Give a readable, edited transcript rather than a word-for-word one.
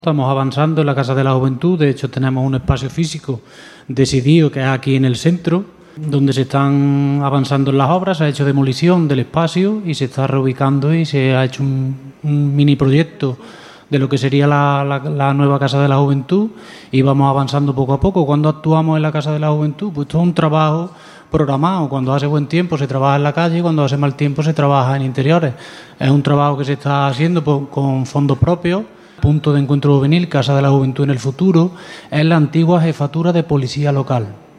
Estamos avanzando en la Casa de la Juventud, de hecho tenemos un espacio físico decidido que es aquí en el centro, donde se están avanzando en las obras, se ha hecho demolición del espacio y se está reubicando y se ha hecho un mini proyecto de lo que sería la nueva Casa de la Juventud y vamos avanzando poco a poco. Cuando actuamos en la Casa de la Juventud, pues todo es un trabajo programado. Cuando hace buen tiempo se trabaja en la calle y cuando hace mal tiempo se trabaja en interiores. Es un trabajo que se está haciendo con fondos propios. Punto de encuentro juvenil, Casa de la Juventud en el futuro, es la antigua jefatura de policía local.